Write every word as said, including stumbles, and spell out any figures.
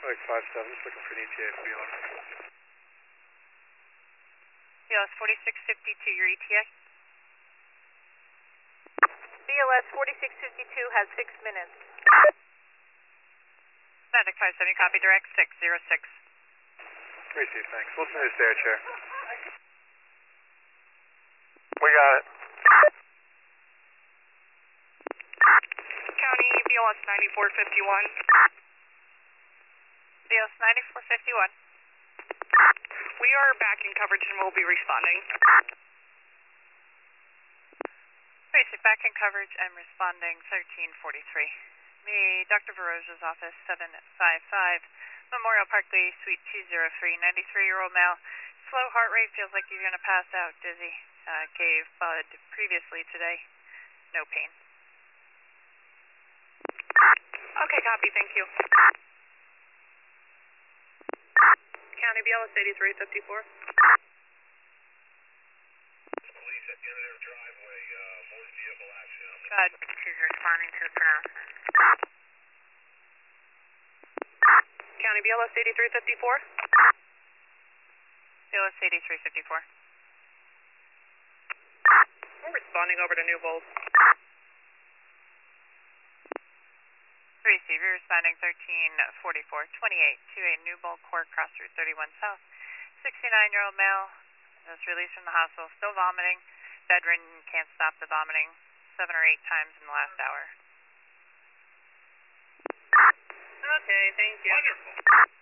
Like five seven, just looking for an E T A for B L S. B L S forty-six fifty-two, your E T A? B L S forty-six fifty-two has six minutes. Static five seven, copy direct six zero six. Received, thanks. Wilson is there, Chair. We got it. County B L S ninety-four fifty-one. B L S ninety-four fifty-one. We are back in coverage and we'll be responding. Basic back in coverage and responding thirteen forty-three. Me, Doctor Veroja's office, seven five five, Memorial Parkway, Suite two oh three, ninety-three-year-old male. Slow heart rate, feels like you're going to pass out, dizzy. Uh, gave blood previously today. No pain. Okay, copy, thank you. County B L S eighty-three fifty-four. Police at the end of their driveway, uh, motor vehicle accident. God, she's responding to the pronouncement. County B L S eighty-three fifty-four. B L S eighty-three fifty-four. We're responding over to New Bold. Receiver responding thirteen forty-four twenty-eight to a New Bold Court Cross Route thirty-one South. sixty-nine-year-old male was released from the hospital, still vomiting. Bedridden, can't stop the vomiting. Seven or eight times in the last hour. Okay, thank you. Wonderful.